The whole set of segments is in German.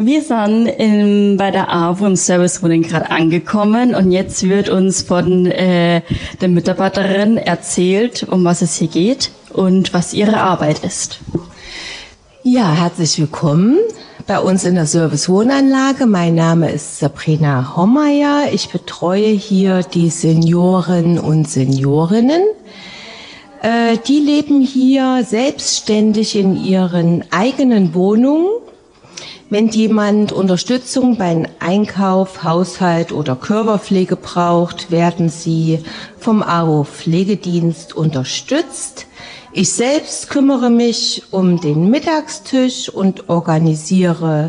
Wir sind bei der AWO im Servicewohnen gerade angekommen und jetzt wird uns von der Mitarbeiterin erzählt, um was es hier geht und was ihre Arbeit ist. Ja, herzlich willkommen bei uns in der Servicewohnanlage. Mein Name ist Sabrina Hommeier. Ich betreue hier die Senioren und Seniorinnen. Die leben hier selbstständig in ihren eigenen Wohnungen. Wenn jemand Unterstützung beim Einkauf, Haushalt oder Körperpflege braucht, werden sie vom AWO-Pflegedienst unterstützt. Ich selbst kümmere mich um den Mittagstisch und organisiere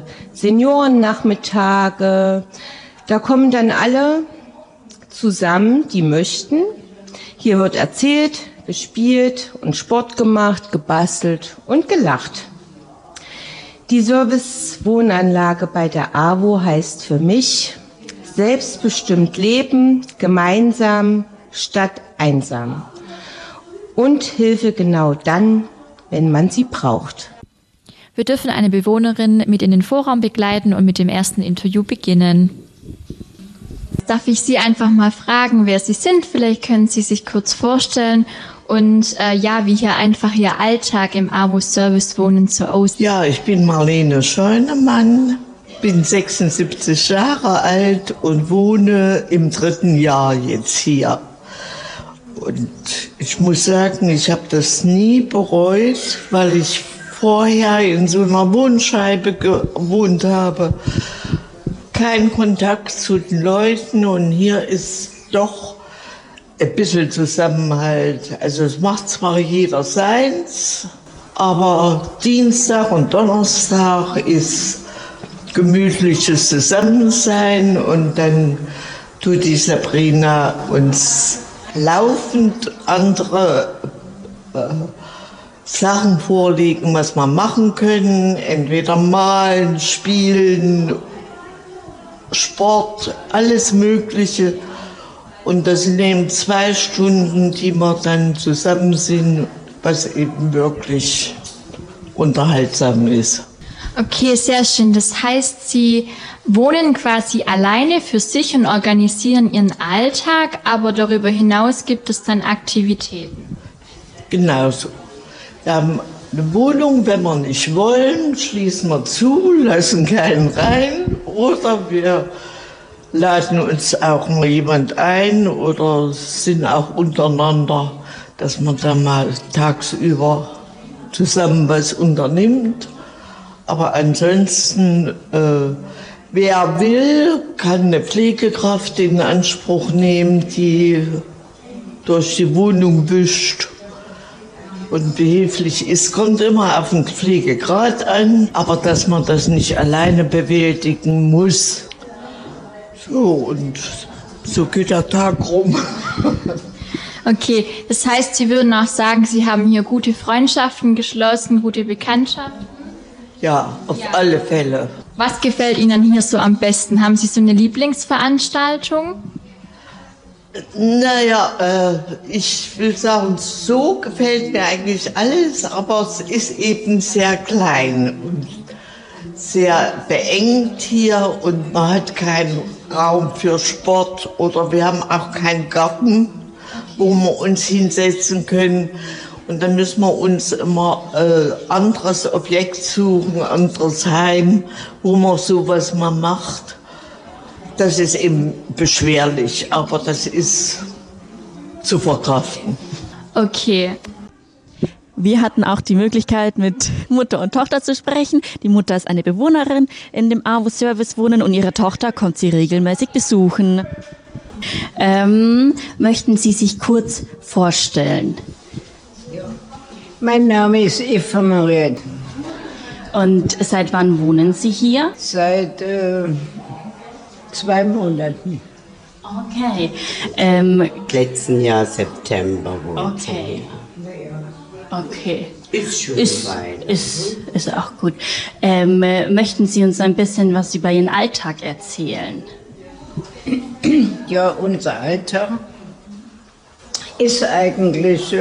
Seniorennachmittage. Da kommen dann alle zusammen, die möchten. Hier wird erzählt, gespielt und Sport gemacht, gebastelt und gelacht. Die Servicewohnanlage bei der AWO heißt für mich selbstbestimmt leben, gemeinsam statt einsam. Und Hilfe genau dann, wenn man sie braucht. Wir dürfen eine Bewohnerin mit in den Vorraum begleiten und mit dem ersten Interview beginnen. Darf ich Sie einfach mal fragen, wer Sie sind? Vielleicht können Sie sich kurz vorstellen und wie hier einfach Ihr Alltag im AWO-Servicewohnen so aussieht. Ja, ich bin Marlene Scheunemann, bin 76 Jahre alt und wohne im 3. Jahr jetzt hier. Und ich muss sagen, ich habe das nie bereut, weil ich vorher in so einer Wohnscheibe gewohnt habe. Kein Kontakt zu den Leuten und hier ist doch ein bisschen Zusammenhalt. Also es macht zwar jeder seins, aber Dienstag und Donnerstag ist gemütliches Zusammensein und dann tut die Sabrina uns laufend andere Sachen vorlegen, was wir machen können. Entweder malen, spielen, Sport, alles Mögliche. Und das sind eben 2 Stunden, die wir dann zusammen sind, was eben wirklich unterhaltsam ist. Okay, sehr schön. Das heißt, Sie wohnen quasi alleine für sich und organisieren Ihren Alltag, aber darüber hinaus gibt es dann Aktivitäten. Genau so. Wir haben eine Wohnung, wenn wir nicht wollen, schließen wir zu, lassen keinen rein oder wir laden uns auch mal jemand ein oder sind auch untereinander, dass man dann mal tagsüber zusammen was unternimmt. Aber ansonsten, wer will, kann eine Pflegekraft in Anspruch nehmen, die durch die Wohnung wischt und behilflich ist. Kommt immer auf den Pflegegrad an, aber dass man das nicht alleine bewältigen muss. So, und so geht der Tag rum. Okay, das heißt, Sie würden auch sagen, Sie haben hier gute Freundschaften geschlossen, gute Bekanntschaften? Ja, auf alle Fälle. Was gefällt Ihnen hier so am besten? Haben Sie so eine Lieblingsveranstaltung? Naja, ich will sagen, so gefällt mir eigentlich alles, aber es ist eben sehr klein und sehr beengt hier und man hat keinen Raum für Sport oder wir haben auch keinen Garten, wo wir uns hinsetzen können. Und dann müssen wir uns immer anderes Objekt suchen, anderes Heim, wo man sowas mal macht. Das ist eben beschwerlich, aber das ist zu verkraften. Okay. Wir hatten auch die Möglichkeit, mit Mutter und Tochter zu sprechen. Die Mutter ist eine Bewohnerin in dem AWO-Servicewohnen und ihre Tochter kommt sie regelmäßig besuchen. Möchten Sie sich kurz vorstellen? Mein Name ist Eva Mariette. Und seit wann wohnen Sie hier? Seit 2 Monaten. Okay. Letzten Jahr September wohnt Okay. Okay. Ist schon weit. Ist auch gut. Möchten Sie uns ein bisschen was über Ihren Alltag erzählen? Ja, unser Alltag ist eigentlich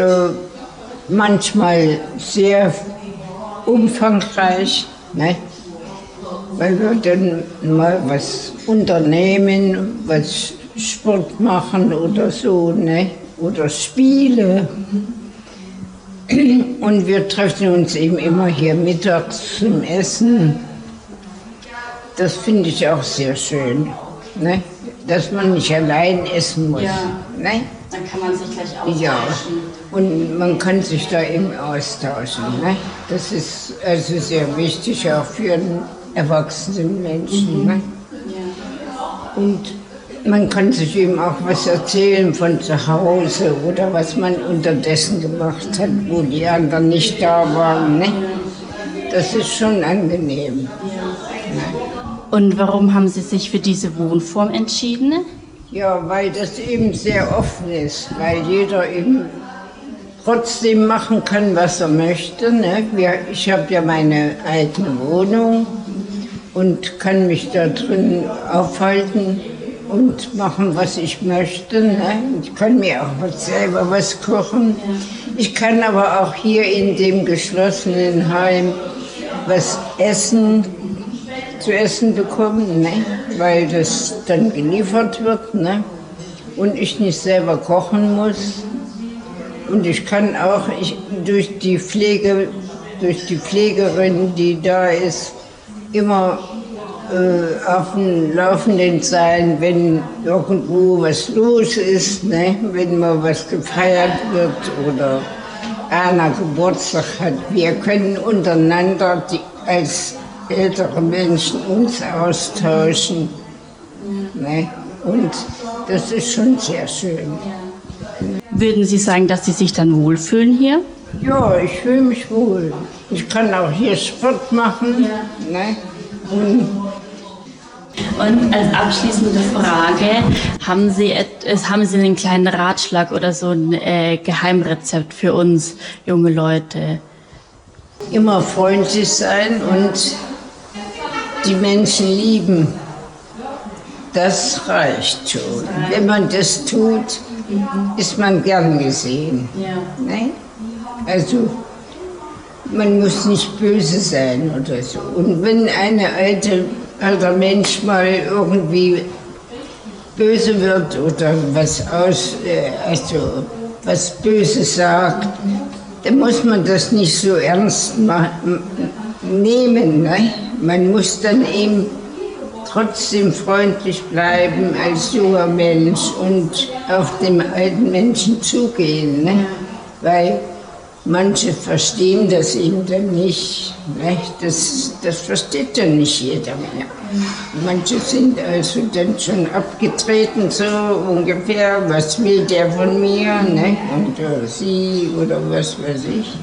manchmal sehr umfangreich, ne? weil wir dann mal was unternehmen, was Sport machen oder so, ne? Oder Spiele. Und wir treffen uns eben immer hier mittags zum Essen. Das finde ich auch sehr schön, ne? Dass man nicht allein essen muss. Ja. Ne? Dann kann man sich gleich austauschen. Ja, und man kann sich da eben austauschen. Ne? Das ist also sehr wichtig, auch für einen erwachsenen Menschen. Ne? Ja. Und man kann sich eben auch was erzählen von zu Hause oder was man unterdessen gemacht hat, wo die anderen nicht da waren. Ne? Das ist schon angenehm. Und warum haben Sie sich für diese Wohnform entschieden? Ja, weil das eben sehr offen ist, weil jeder eben trotzdem machen kann, was er möchte. Ne? Ich habe ja meine eigene Wohnung und kann mich da drin aufhalten und machen, was ich möchte. Ne? Ich kann mir auch selber was kochen. Ich kann aber auch hier in dem geschlossenen Heim was zu essen bekommen, ne? Weil das dann geliefert wird, ne? Und ich nicht selber kochen muss. Und ich kann auch durch die Pflegerin, die da ist, immer auf dem Laufenden sein, wenn irgendwo was los ist, ne? Wenn mal was gefeiert wird oder einer Geburtstag hat. Wir können untereinander als ältere Menschen uns austauschen. Ne? Und das ist schon sehr schön. Würden Sie sagen, dass Sie sich dann wohlfühlen hier? Ja, ich fühle mich wohl. Ich kann auch hier Sport machen. Ne? Und als abschließende Frage, haben Sie einen kleinen Ratschlag oder so ein Geheimrezept für uns junge Leute? Immer freundlich sein und die Menschen lieben. Das reicht schon. Wenn man das tut, ist man gern gesehen. Ja. Ne? Also, man muss nicht böse sein oder so. Und wenn ein alter Mensch mal irgendwie böse wird oder was Böses sagt, dann muss man das nicht so ernst nehmen. Ne? Man muss dann eben trotzdem freundlich bleiben als junger Mensch und auf den alten Menschen zugehen. Ne? Weil manche verstehen das eben dann nicht. Ne? Das versteht dann nicht jeder mehr. Manche sind also dann schon abgetreten, so ungefähr, was will der von mir, ne? Und sie oder was weiß ich.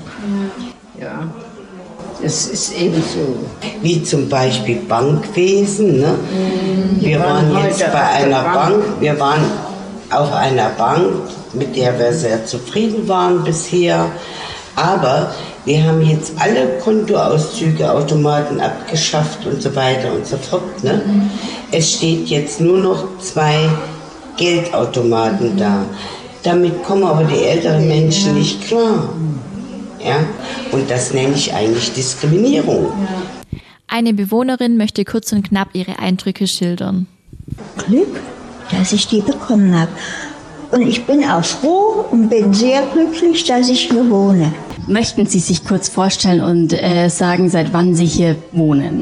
Ja, das ist eben so. Wie zum Beispiel Bankwesen. Ne? Wir waren jetzt bei einer Bank, wir waren auf einer Bank, mit der wir sehr zufrieden waren bisher. Aber wir haben jetzt alle Kontoauszüge, Automaten abgeschafft und so weiter und so fort. Ne? Es steht jetzt nur noch 2 Geldautomaten da. Damit kommen aber die älteren Menschen nicht klar. Ja? Und das nenne ich eigentlich Diskriminierung. Eine Bewohnerin möchte kurz und knapp ihre Eindrücke schildern. Glück, dass ich die bekommen habe. Und ich bin auch froh und bin sehr glücklich, dass ich hier wohne. Möchten Sie sich kurz vorstellen und sagen, seit wann Sie hier wohnen?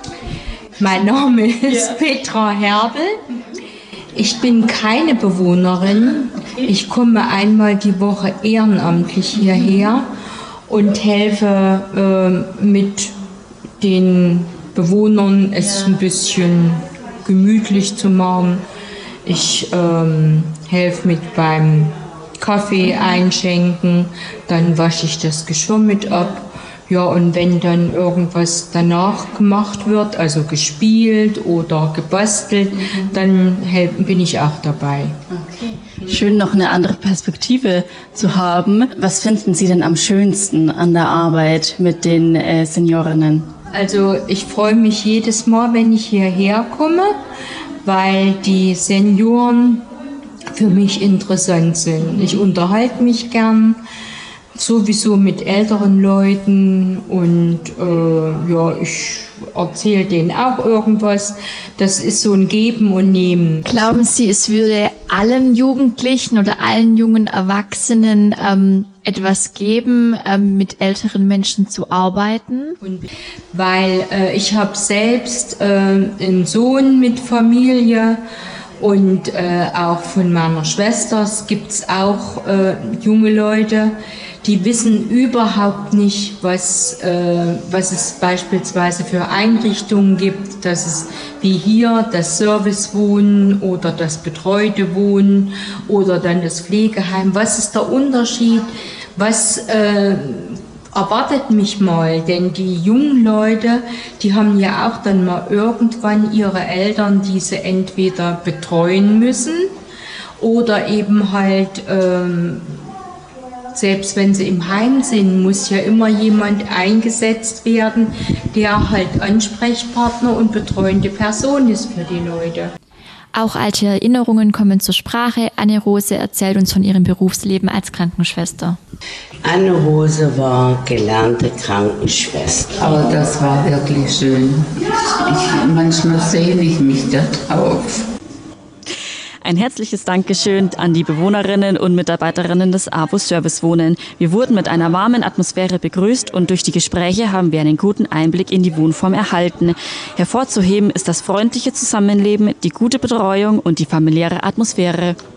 Mein Name ist Petra Herbel. Ich bin keine Bewohnerin. Ich komme einmal die Woche ehrenamtlich hierher und helfe mit den Bewohnern, es ein bisschen gemütlich zu machen. Ich helfe mit beim Kaffee einschenken, dann wasche ich das Geschirr mit ab. Ja, und wenn dann irgendwas danach gemacht wird, also gespielt oder gebastelt, dann bin ich auch dabei. Okay. Schön, noch eine andere Perspektive zu haben. Was finden Sie denn am schönsten an der Arbeit mit den Seniorinnen? Also ich freue mich jedes Mal, wenn ich hierher komme, weil die Senioren für mich interessant sind. Ich unterhalte mich gern, sowieso mit älteren Leuten und ja, ich erzähle denen auch irgendwas. Das ist so ein Geben und Nehmen. Glauben Sie, es würde allen Jugendlichen oder allen jungen Erwachsenen etwas geben, mit älteren Menschen zu arbeiten? Weil ich habe selbst einen Sohn mit Familie und auch von meiner Schwester gibt es auch junge Leute, die wissen überhaupt nicht, was es beispielsweise für Einrichtungen gibt, dass es wie hier das Servicewohnen oder das betreute Wohnen oder dann das Pflegeheim. Was ist der Unterschied? Was erwartet mich mal? Denn die jungen Leute, die haben ja auch dann mal irgendwann ihre Eltern, die sie entweder betreuen müssen oder eben halt selbst wenn sie im Heim sind, muss ja immer jemand eingesetzt werden, der halt Ansprechpartner und betreuende Person ist für die Leute. Auch alte Erinnerungen kommen zur Sprache. Anne-Rose erzählt uns von ihrem Berufsleben als Krankenschwester. Anne-Rose war gelernte Krankenschwester. Aber das war wirklich schön. Manchmal sehne ich mich da drauf. Ein herzliches Dankeschön an die Bewohnerinnen und Mitarbeiterinnen des AWO Service Wohnen. Wir wurden mit einer warmen Atmosphäre begrüßt und durch die Gespräche haben wir einen guten Einblick in die Wohnform erhalten. Hervorzuheben ist das freundliche Zusammenleben, die gute Betreuung und die familiäre Atmosphäre.